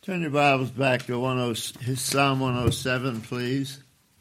Turn your Bibles back to Psalm 107, please.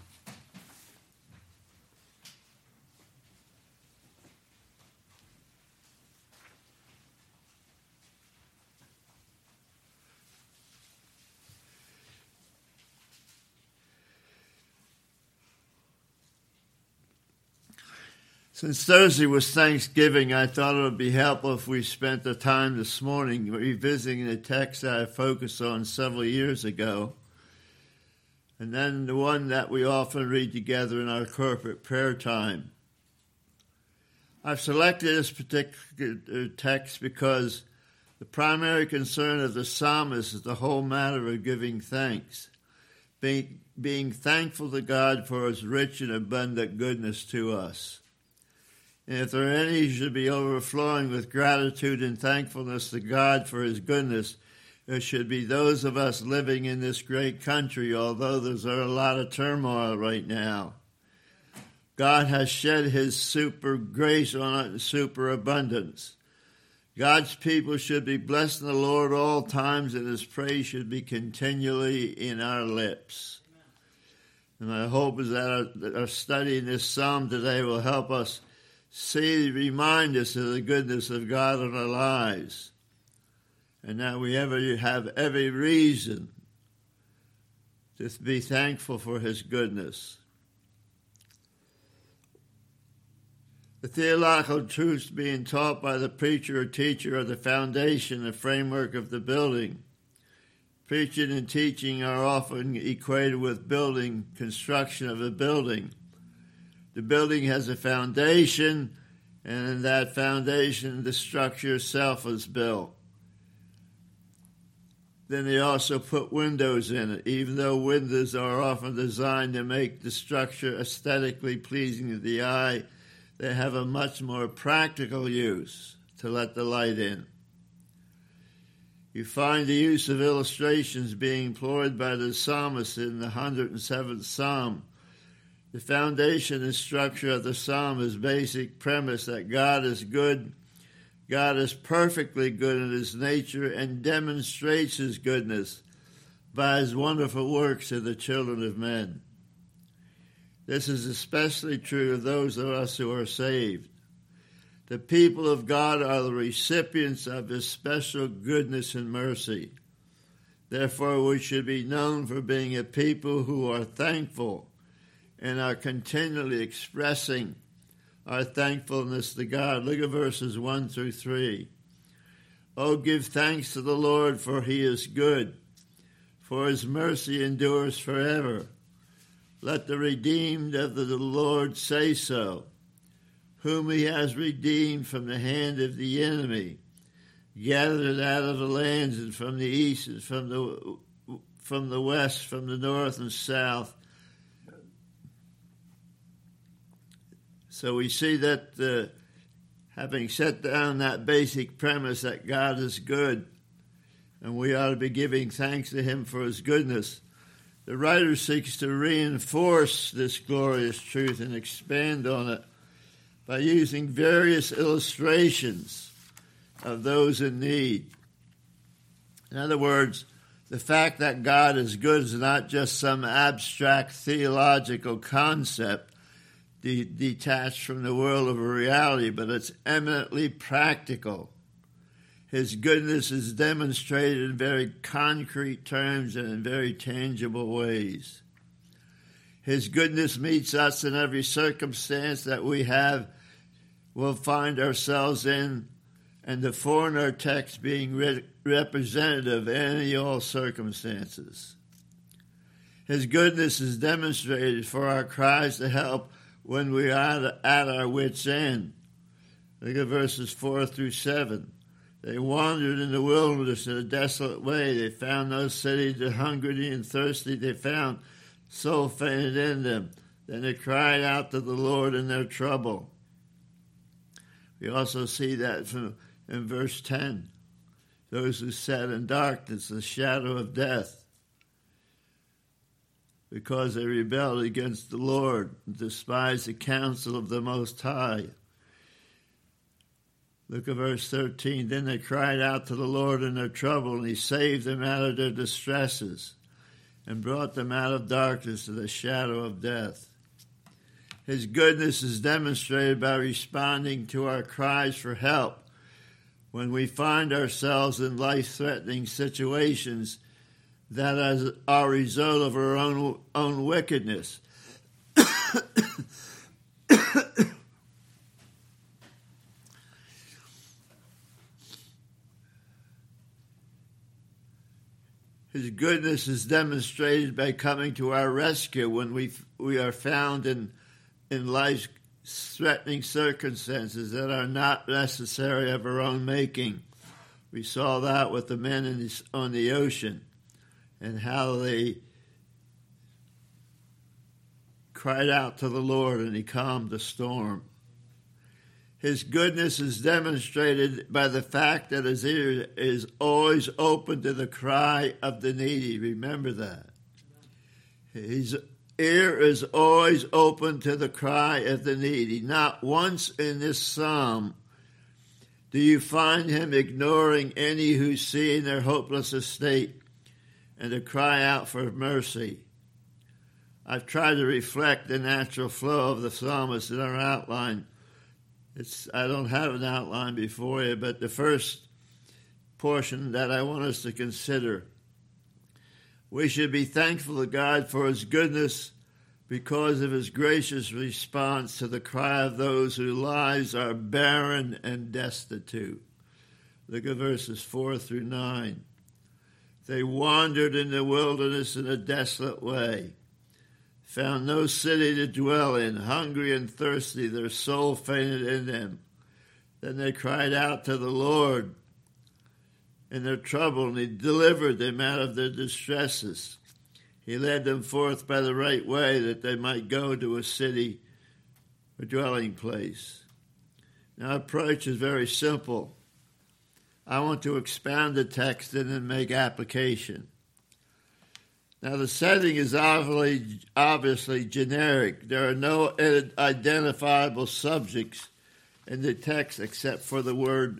Since Thursday was Thanksgiving, I thought it would be helpful if we spent the time this morning revisiting the text that I focused on several years ago, and then the one that we often read together in our corporate prayer time. I've selected this particular text because the primary concern of the psalmist is the whole matter of giving thanks, being thankful to God for his rich and abundant goodness to us. And if there are any who should be overflowing with gratitude and thankfulness to God for his goodness, it should be those of us living in this great country, although there's a lot of turmoil right now. God has shed his super grace on it in super abundance. God's people should be blessed in the Lord all times, and his praise should be continually in our lips. And my hope is that our study in this psalm today will help us remind us of the goodness of God in our lives, and that we have every reason to be thankful for his goodness. The theological truths being taught by the preacher or teacher are the foundation and framework of the building. Preaching and teaching are often equated with construction of a building. The building has a foundation, and in that foundation, the structure itself is built. Then they also put windows in it. Even though windows are often designed to make the structure aesthetically pleasing to the eye, they have a much more practical use to let the light in. You find the use of illustrations being employed by the psalmist in the 107th Psalm. The foundation and structure of the psalm is basic premise that God is good. God is perfectly good in his nature and demonstrates his goodness by his wonderful works to the children of men. This is especially true of those of us who are saved. The people of God are the recipients of his special goodness and mercy. Therefore, we should be known for being a people who are thankful and are continually expressing our thankfulness to God. Look at verses 1 through 3. Oh, give thanks to the Lord, for he is good, for his mercy endures forever. Let the redeemed of the Lord say so, whom he has redeemed from the hand of the enemy, gathered out of the lands and from the east and from the west, from the north and south. So we see that having set down that basic premise that God is good and we ought to be giving thanks to him for his goodness, the writer seeks to reinforce this glorious truth and expand on it by using various illustrations of those in need. In other words, the fact that God is good is not just some abstract theological concept detached from the world of reality, but it's eminently practical. His goodness is demonstrated in very concrete terms and in very tangible ways. His goodness meets us in every circumstance that will find ourselves in, and the foreigner text being representative of any all circumstances. His goodness is demonstrated for our cries to help when we are at our wits' end. Look at verses 4 through 7. They wandered in the wilderness in a desolate way. They found no city. The hungry and thirsty they found soul fainted in them. Then they cried out to the Lord in their trouble. We also see that in verse 10. Those who sat in darkness, the shadow of death, because they rebelled against the Lord and despised the counsel of the Most High. Look at verse 13. Then they cried out to the Lord in their trouble, and he saved them out of their distresses and brought them out of darkness to the shadow of death. His goodness is demonstrated by responding to our cries for help when we find ourselves in life-threatening situations that are a result of our own wickedness. His goodness is demonstrated by coming to our rescue when we are found in life-threatening circumstances that are not necessarily of our own making. We saw that with the men on the ocean and how they cried out to the Lord and he calmed the storm. His goodness is demonstrated by the fact that his ear is always open to the cry of the needy. Remember that. His ear is always open to the cry of the needy. Not once in this psalm do you find him ignoring any who see in their hopeless estate and to cry out for mercy. I've tried to reflect the natural flow of the psalmist in our outline. I don't have an outline before you, but the first portion that I want us to consider. We should be thankful to God for his goodness because of his gracious response to the cry of those whose lives are barren and destitute. Look at verses 4 through 9. They wandered in the wilderness in a desolate way, found no city to dwell in, hungry and thirsty, their soul fainted in them. Then they cried out to the Lord in their trouble, and he delivered them out of their distresses. He led them forth by the right way that they might go to a city, a dwelling place. Now, our approach is very simple. I want to expound the text and then make application. Now, the setting is obviously generic. There are no identifiable subjects in the text except for the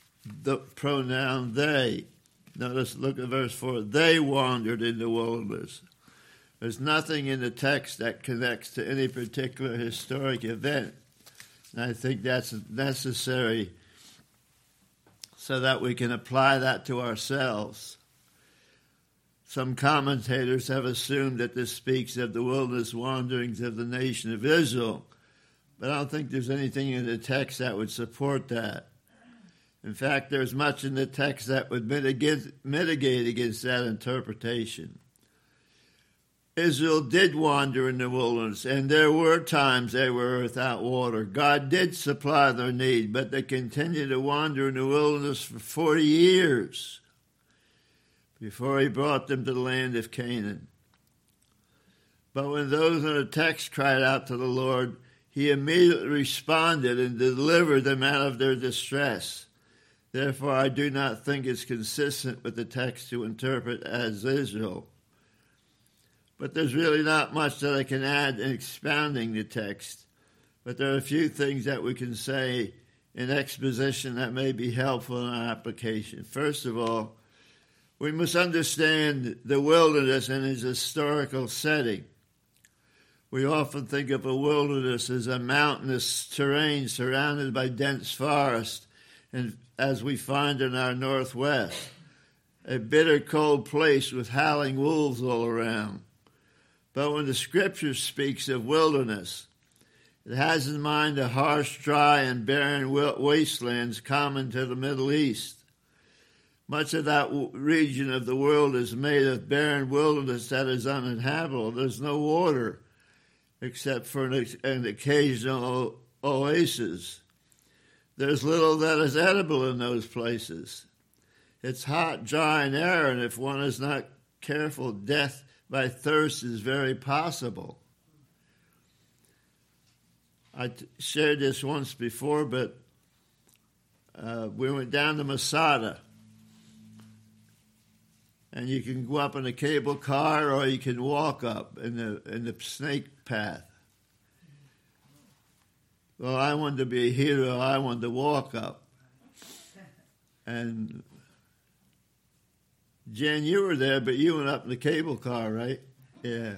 pronoun they. Notice, look at verse 4. They wandered in the wilderness. There's nothing in the text that connects to any particular historic event. And I think that's necessary so that we can apply that to ourselves. Some commentators have assumed that this speaks of the wilderness wanderings of the nation of Israel, but I don't think there's anything in the text that would support that. In fact, there's much in the text that would mitigate against that interpretation. Israel did wander in the wilderness, and there were times they were without water. God did supply their need, but they continued to wander in the wilderness for 40 years before he brought them to the land of Canaan. But when those in the text cried out to the Lord, he immediately responded and delivered them out of their distress. Therefore, I do not think it's consistent with the text to interpret as Israel. But there's really not much that I can add in expounding the text. But there are a few things that we can say in exposition that may be helpful in our application. First of all, we must understand the wilderness in its historical setting. We often think of a wilderness as a mountainous terrain surrounded by dense forest, and as we find in our Northwest, a bitter cold place with howling wolves all around. But when the Scripture speaks of wilderness, it has in mind the harsh, dry, and barren wastelands common to the Middle East. Much of that region of the world is made of barren wilderness that is uninhabitable. There's no water except for an occasional oasis. There's little that is edible in those places. It's hot, dry, and arid. If one is not careful, death by thirst is very possible. I shared this once before, but we went down to Masada. And you can go up in a cable car or you can walk up in the snake path. Well, I wanted to be a hero. I wanted to walk up. And Jen, you were there, but you went up in the cable car, right? Yeah.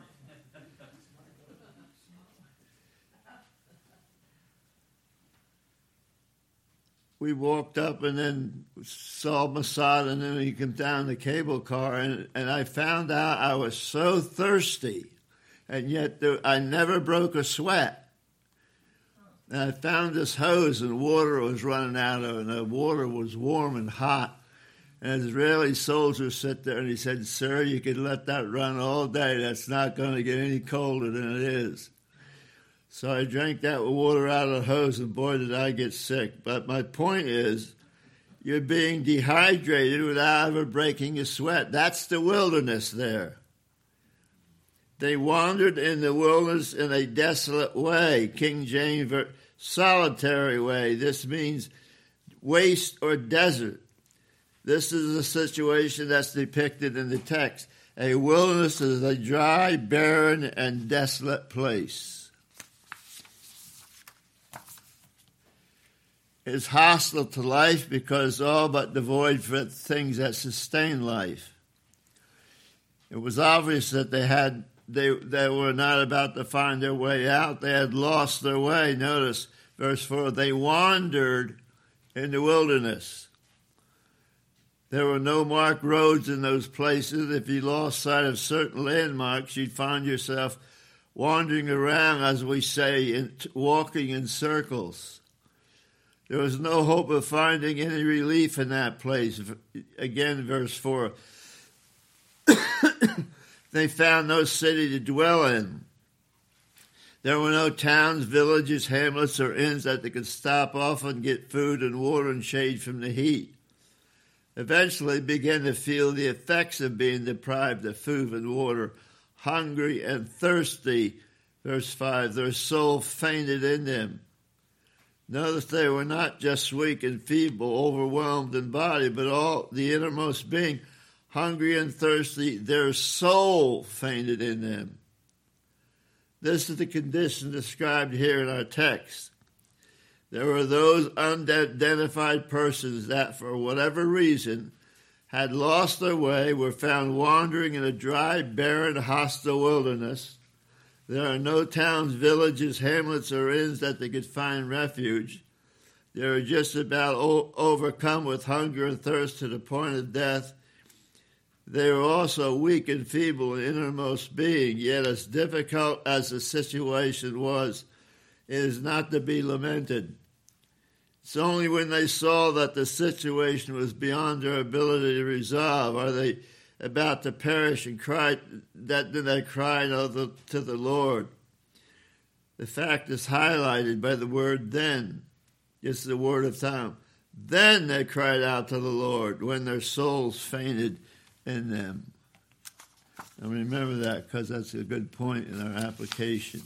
We walked up and then saw Masada, and then we came down the cable car, and I found out I was so thirsty, and yet I never broke a sweat. And I found this hose, and water was running out of it, and the water was warm and hot. And an Israeli soldier sat there, and he said, "Sir, you could let that run all day. That's not going to get any colder than it is." So I drank that water out of the hose, and boy, did I get sick. But my point is, you're being dehydrated without ever breaking a sweat. That's the wilderness there. They wandered in the wilderness in a desolate way. King James, solitary way. This means waste or desert. This is a situation that's depicted in the text. A wilderness is a dry, barren, and desolate place. It's hostile to life because all but devoid for things that sustain life. It was obvious that they were not about to find their way out. They had lost their way. Notice verse 4, they wandered in the wilderness. There were no marked roads in those places. If you lost sight of certain landmarks, you'd find yourself wandering around, as we say, walking in circles. There was no hope of finding any relief in that place. Again, verse 4. They found no city to dwell in. There were no towns, villages, hamlets, or inns that they could stop off and get food and water and shade from the heat. Eventually began to feel the effects of being deprived of food and water, hungry and thirsty. Verse 5, their soul fainted in them. Notice they were not just weak and feeble, overwhelmed in body, but all the innermost being, hungry and thirsty, their soul fainted in them. This is the condition described here in our text. There were those unidentified persons that, for whatever reason, had lost their way, were found wandering in a dry, barren, hostile wilderness. There are no towns, villages, hamlets, or inns that they could find refuge. They were just about overcome with hunger and thirst to the point of death. They were also weak and feeble in innermost being, yet as difficult as the situation was, it is not to be lamented. It's only when they saw that the situation was beyond their ability to resolve, are they about to perish, and cried that then they cried to the Lord. The fact is highlighted by the word then. It's the word of time. Then they cried out to the Lord when their souls fainted in them. And remember that, because that's a good point in our application.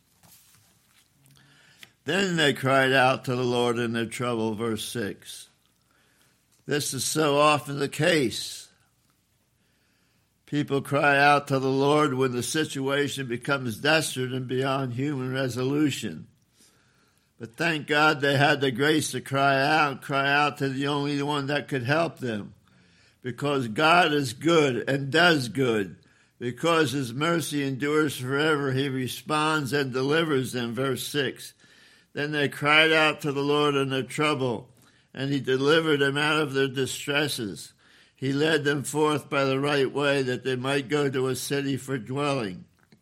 Then they cried out to the Lord in their trouble, verse 6. This is so often the case. People cry out to the Lord when the situation becomes desperate and beyond human resolution. But thank God they had the grace to cry out to the only one that could help them. Because God is good and does good. Because his mercy endures forever, he responds and delivers them. Verse 6. Then they cried out to the Lord in their trouble, and he delivered them out of their distresses. He led them forth by the right way, that they might go to a city for dwelling.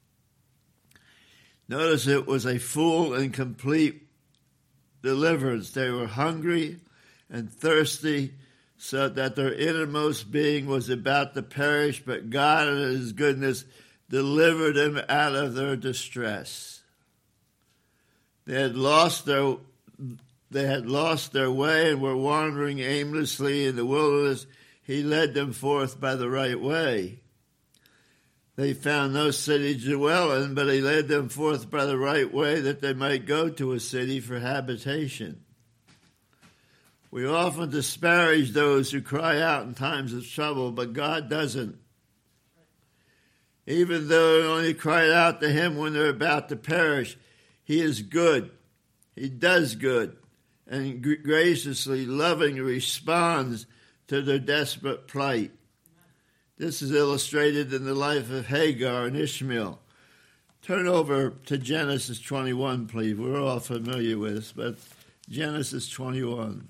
Notice it was a full and complete deliverance. They were hungry and thirsty, so that their innermost being was about to perish, but God in his goodness delivered them out of their distress. They had lost their way and were wandering aimlessly in the wilderness. He led them forth by the right way. They found no city to dwell in, but he led them forth by the right way, that they might go to a city for habitation. We often disparage those who cry out in times of trouble, but God doesn't. Even though they only cried out to him when they're about to perish, he is good. He does good. and graciously, lovingly responds to their desperate plight. This is illustrated in the life of Hagar and Ishmael. Turn over to Genesis 21, please. We're all familiar with this, but Genesis 21.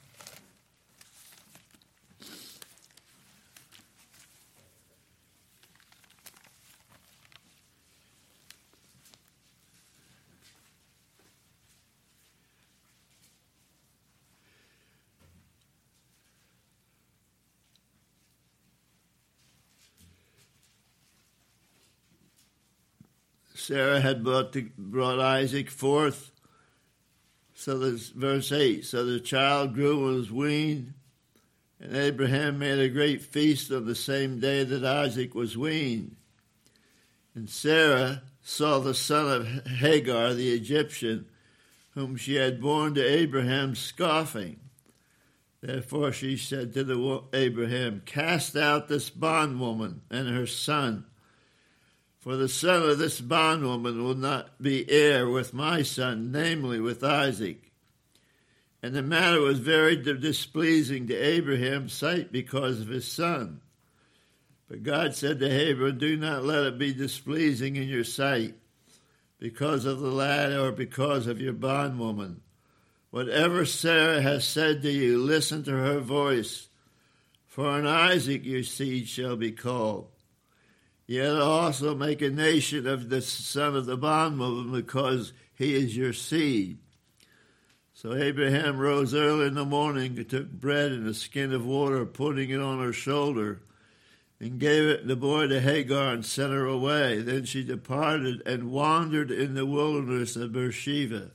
Sarah had brought Isaac forth. So there's verse 8. So the child grew and was weaned, and Abraham made a great feast on the same day that Isaac was weaned. And Sarah saw the son of Hagar, the Egyptian, whom she had borne to Abraham, scoffing. Therefore she said to Abraham, "Cast out this bondwoman and her son, for the son of this bondwoman will not be heir with my son, namely with Isaac." And the matter was very displeasing to Abraham's sight because of his son. But God said to Abraham, "Do not let it be displeasing in your sight because of the lad or because of your bondwoman. Whatever Sarah has said to you, listen to her voice. For in Isaac your seed shall be called. Yet also make a nation of the son of the bondwoman, because he is your seed." So Abraham rose early in the morning and took bread and a skin of water, putting it on her shoulder, and gave the boy to Hagar and sent her away. Then she departed and wandered in the wilderness of Beersheba,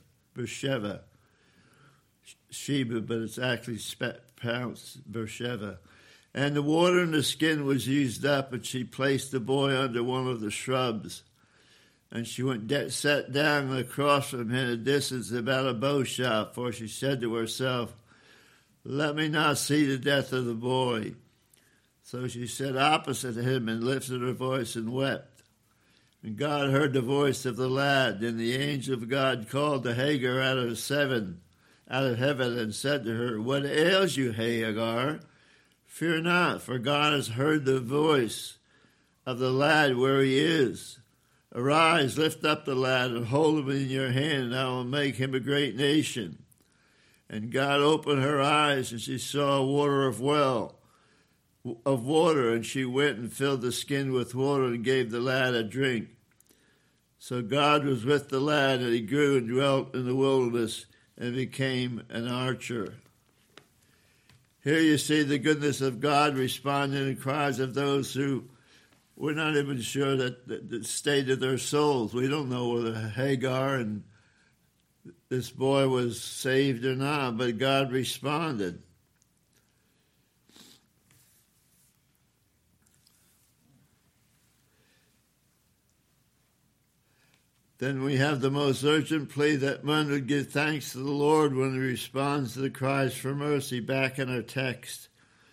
Sheba, but it's actually pronounced Beersheba. And the water in the skin was used up, and she placed the boy under one of the shrubs. And she sat down across from him at a distance about a bow shot, for she said to herself, "Let me not see the death of the boy." So she sat opposite him and lifted her voice and wept. And God heard the voice of the lad. Then the angel of God called to Hagar out of heaven and said to her, "What ails you, Hagar? Fear not, for God has heard the voice of the lad where he is. Arise, lift up the lad, and hold him in your hand, and I will make him a great nation." And God opened her eyes, and she saw a well of water, and she went and filled the skin with water and gave the lad a drink. So God was with the lad, and he grew and dwelt in the wilderness and became an archer. Here you see the goodness of God responding to cries of those who we're not even sure that the state of their souls. We don't know whether Hagar and this boy was saved or not, but God responded. Then we have the most urgent plea that one would give thanks to the Lord when he responds to the cries for mercy. Back in our text,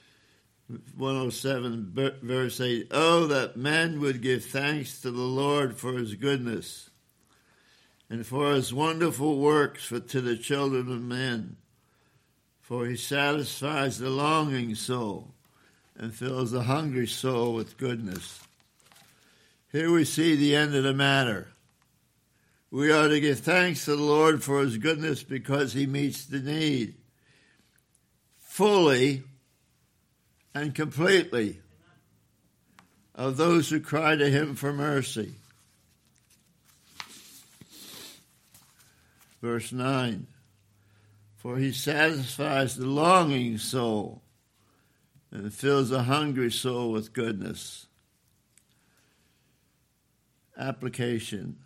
107, verse 8, "Oh, that men would give thanks to the Lord for his goodness and for his wonderful works to the children of men. For he satisfies the longing soul and fills the hungry soul with goodness." Here we see the end of the matter. We are to give thanks to the Lord for his goodness because he meets the need fully and completely of those who cry to him for mercy. Verse 9, "For he satisfies the longing soul and fills a hungry soul with goodness." Application.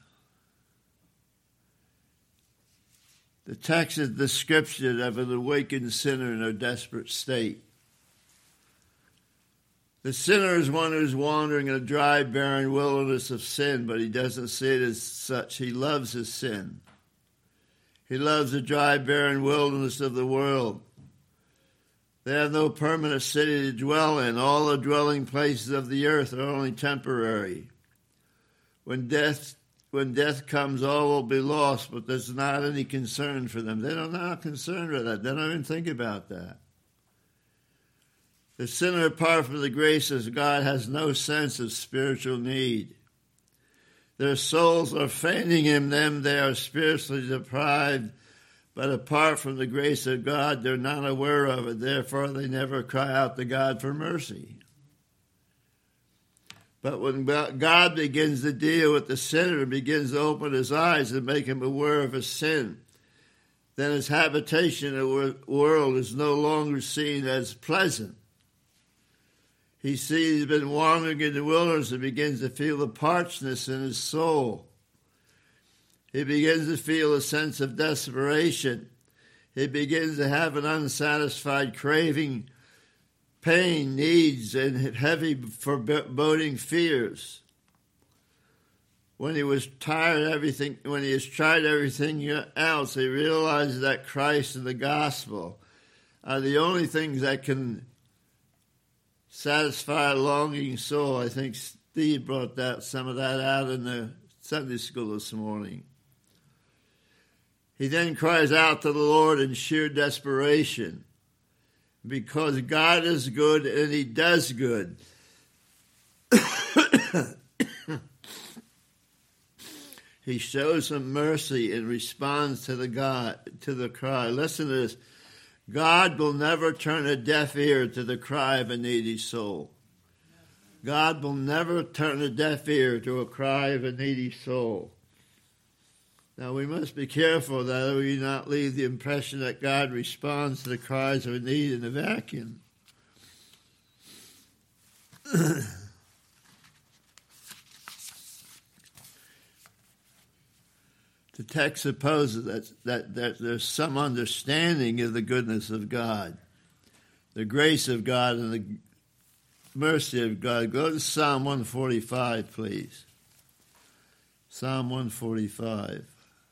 The text is a description of an awakened sinner in a desperate state. The sinner is one who's wandering in a dry, barren wilderness of sin, but he doesn't see it as such. He loves his sin. He loves the dry, barren wilderness of the world. They have no permanent city to dwell in. All the dwelling places of the earth are only temporary. When death when death comes, all will be lost, but there's not any concern for them. They're not concerned with that. They don't even think about that. The sinner, apart from the grace of God, has no sense of spiritual need. Their souls are fainting in them. They are spiritually deprived, but apart from the grace of God, they're not aware of it. Therefore, they never cry out to God for mercy. But when God begins to deal with the sinner and begins to open his eyes and make him aware of his sin, then his habitation in the world is no longer seen as pleasant. He sees he's been wandering in the wilderness and begins to feel the parchedness in his soul. He begins to feel a sense of desperation. He begins to have an unsatisfied craving, pain, needs, and heavy foreboding fears. When he was tired of everything, when he has tried everything else, he realizes that Christ and the gospel are the only things that can satisfy a longing soul. I think Steve brought some of that out in the Sunday school this morning. He then cries out to the Lord in sheer desperation, because God is good and he does good. He shows him mercy and responds to the cry. Listen to this. God will never turn a deaf ear to the cry of a needy soul. God will never turn a deaf ear to a cry of a needy soul. Now, we must be careful that we not leave the impression that God responds to the cries of a need in a vacuum. The text supposes that there's some understanding of the goodness of God, the grace of God, and the mercy of God. Go to Psalm 145, please. Psalm 145.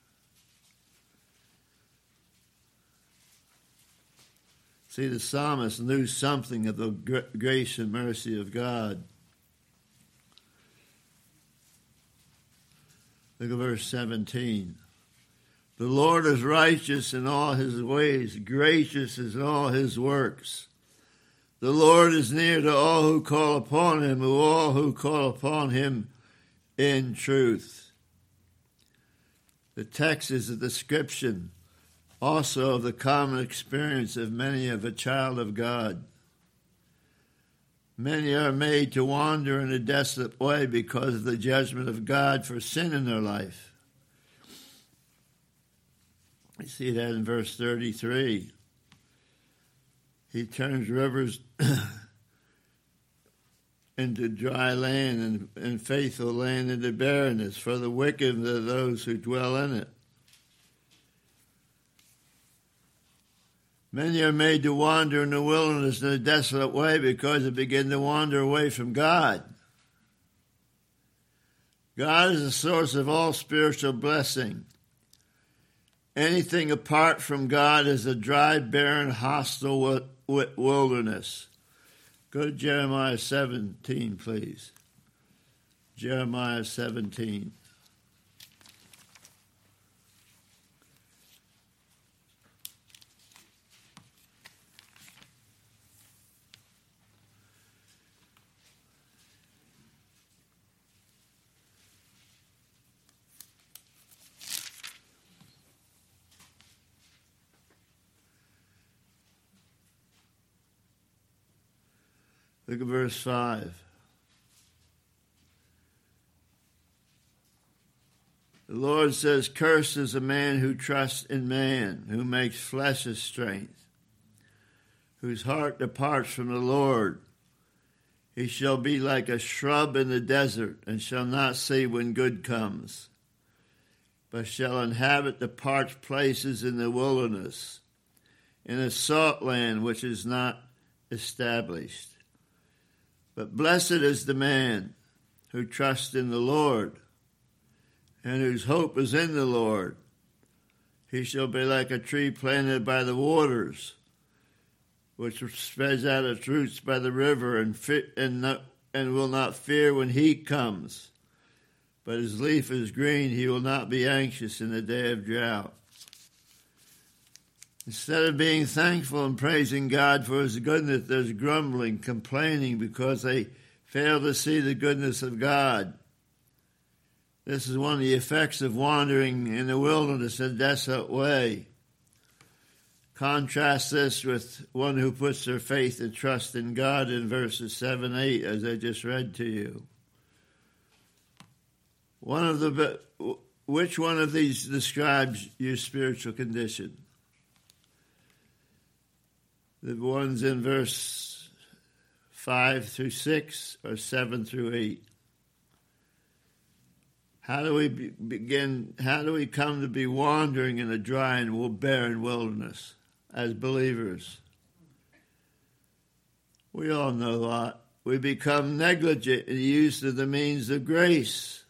See, the psalmist knew something of the grace and mercy of God. Look at verse 17. The Lord is righteous in all his ways, gracious in all his works. The Lord is near to all who call upon him, all who call upon him in truth. The text is a description also of the common experience of many of a child of God. Many are made to wander in a desolate way because of the judgment of God for sin in their life. You see that in verse 33. He turns rivers into dry land and faithful land into barrenness for the wicked and those who dwell in it. Many are made to wander in the wilderness in a desolate way because they begin to wander away from God. God is the source of all spiritual blessing. Anything apart from God is a dry, barren, hostile wilderness. Go to Jeremiah 17, please. Jeremiah 17. Look at verse 5. The Lord says, cursed is a man who trusts in man, who makes flesh his strength, whose heart departs from the Lord. He shall be like a shrub in the desert, and shall not see when good comes, but shall inhabit the parched places in the wilderness, in a salt land which is not established. But blessed is the man who trusts in the Lord, and whose hope is in the Lord. He shall be like a tree planted by the waters, which spreads out its roots by the river, and will not fear when heat comes, for the but his leaf is green. He will not be anxious in the day of drought. Instead of being thankful and praising God for his goodness, there's grumbling, complaining because they fail to see the goodness of God. This is one of the effects of wandering in the wilderness in a desolate way. Contrast this with one who puts their faith and trust in God in verses 7 and 8, as I just read to you. Which one of these describes your spiritual condition? The ones in verse 5 through 6 or 7 through 8? How do we come to be wandering in a dry and barren wilderness as believers? We all know that. We become negligent in the use of the means of grace.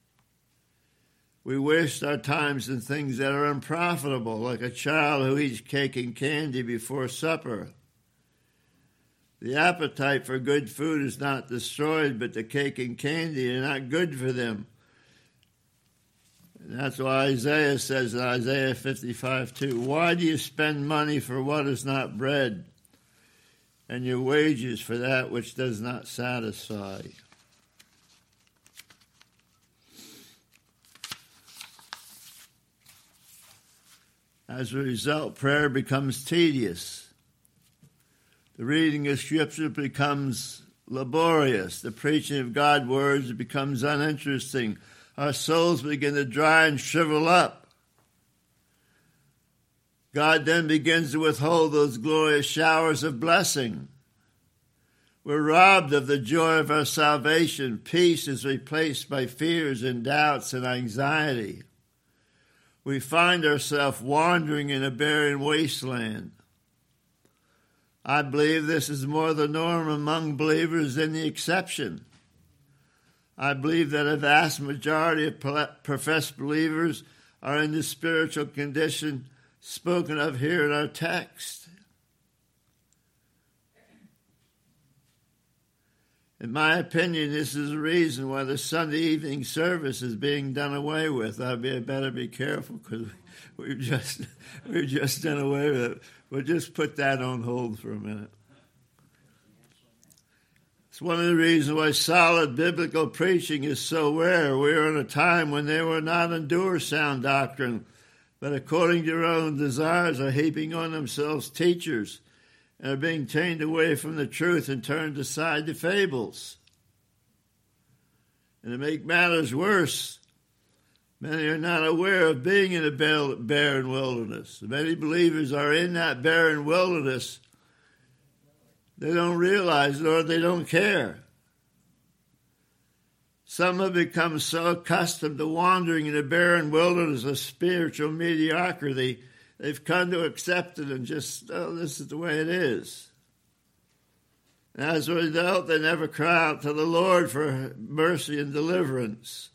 We waste our times in things that are unprofitable, like a child who eats cake and candy before supper. The appetite for good food is not destroyed, but the cake and candy are not good for them. And that's why Isaiah says in Isaiah 55:2, "Why do you spend money for what is not bread, and your wages for that which does not satisfy?" As a result, prayer becomes tedious. The reading of Scripture becomes laborious. The preaching of God's words becomes uninteresting. Our souls begin to dry and shrivel up. God then begins to withhold those glorious showers of blessing. We're robbed of the joy of our salvation. Peace is replaced by fears and doubts and anxiety. We find ourselves wandering in a barren wasteland. I believe this is more the norm among believers than the exception. I believe that a vast majority of professed believers are in the spiritual condition spoken of here in our text. In my opinion, this is the reason why the Sunday evening service is being done away with. I better be careful because we've just done away with it. We'll just put that on hold for a minute. It's one of the reasons why solid biblical preaching is so rare. We are in a time when they will not endure sound doctrine, but according to their own desires are heaping on themselves teachers and are being tamed away from the truth and turned aside to fables. And to make matters worse, many are not aware of being in a barren wilderness. Many believers are in that barren wilderness. They don't realize it or they don't care. Some have become so accustomed to wandering in a barren wilderness of spiritual mediocrity, they've come to accept it and just, this is the way it is. And as a result, they never cry out to the Lord for mercy and deliverance.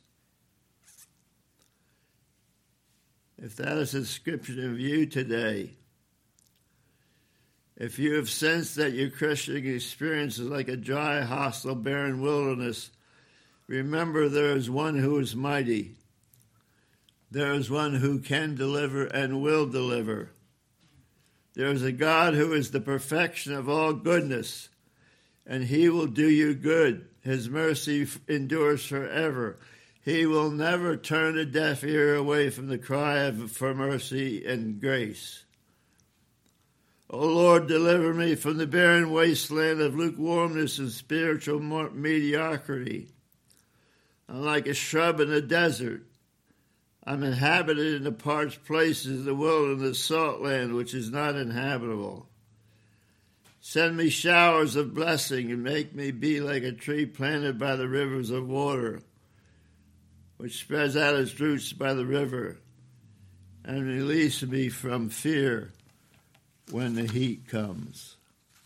If that is a description of you today, if you have sensed that your Christian experience is like a dry, hostile, barren wilderness, remember there is one who is mighty. There is one who can deliver and will deliver. There is a God who is the perfection of all goodness, and he will do you good. His mercy endures forever. He will never turn a deaf ear away from the cry for mercy and grace. O Lord, deliver me from the barren wasteland of lukewarmness and spiritual mediocrity. I'm like a shrub in the desert. I'm inhabited in the parched places of the wilderness salt land, which is not inhabitable. Send me showers of blessing and make me be like a tree planted by the rivers of water, which spreads out its roots by the river, and release me from fear when the heat comes.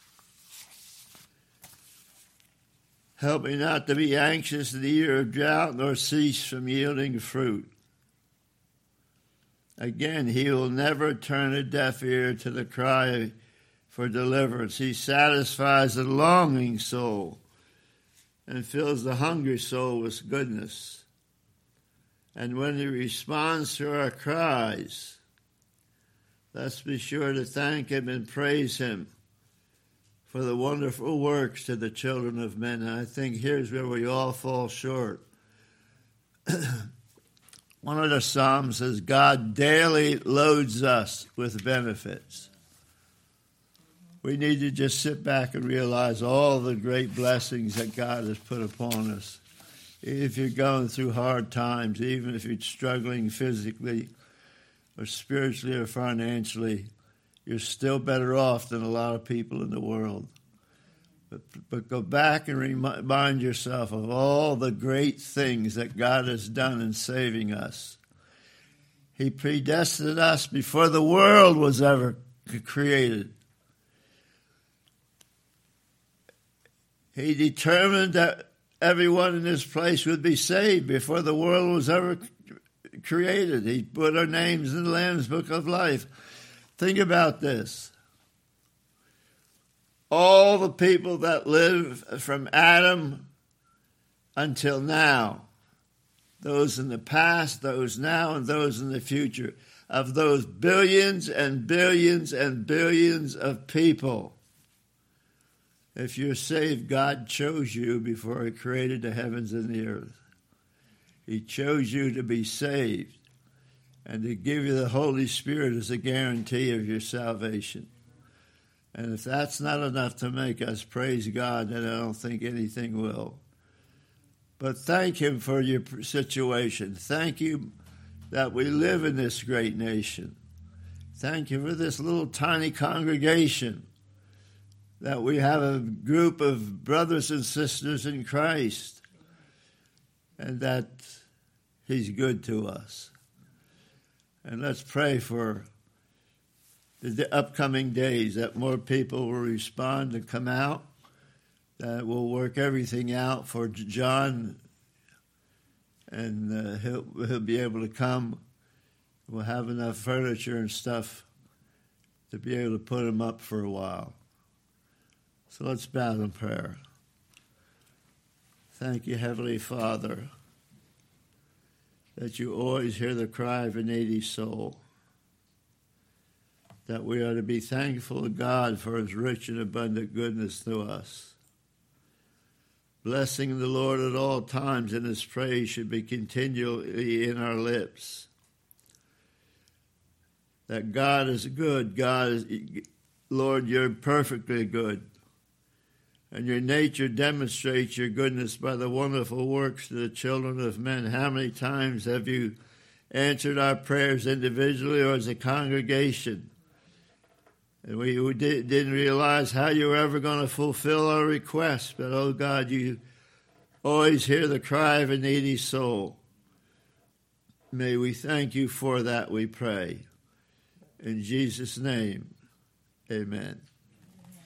Help me not to be anxious in the year of drought, nor cease from yielding fruit. Again, he will never turn a deaf ear to the cry for deliverance. He satisfies the longing soul and fills the hungry soul with goodness. And when he responds to our cries, let's be sure to thank him and praise him for the wonderful works to the children of men. And I think here's where we all fall short. One of the Psalms says, God daily loads us with benefits. We need to just sit back and realize all the great blessings that God has put upon us. If you're going through hard times, even if you're struggling physically or spiritually or financially, you're still better off than a lot of people in the world. But go back and remind yourself of all the great things that God has done in saving us. He predestined us before the world was ever created. He determined that everyone in this place would be saved before the world was ever created. He put our names in the Lamb's Book of Life. Think about this. All the people that live from Adam until now, those in the past, those now, and those in the future, of those billions and billions and billions of people, if you're saved, God chose you before he created the heavens and the earth. He chose you to be saved and to give you the Holy Spirit as a guarantee of your salvation. And if that's not enough to make us praise God, then I don't think anything will. But thank him for your situation. Thank you that we live in this great nation. Thank you for this little tiny congregation, that we have a group of brothers and sisters in Christ, and that he's good to us. And let's pray for the upcoming days, that more people will respond and come out, that we'll work everything out for John, and he'll be able to come. We'll have enough furniture and stuff to be able to put him up for a while. So let's bow in prayer. Thank you, Heavenly Father, that you always hear the cry of a needy soul, that we are to be thankful to God for his rich and abundant goodness to us. Blessing the Lord at all times, and his praise should be continually in our lips. That God is good. Lord, you're perfectly good. And your nature demonstrates your goodness by the wonderful works to the children of men. How many times have you answered our prayers individually or as a congregation? And we didn't realize how you were ever going to fulfill our requests. But, oh God, you always hear the cry of a needy soul. May we thank you for that, we pray. In Jesus' name, amen.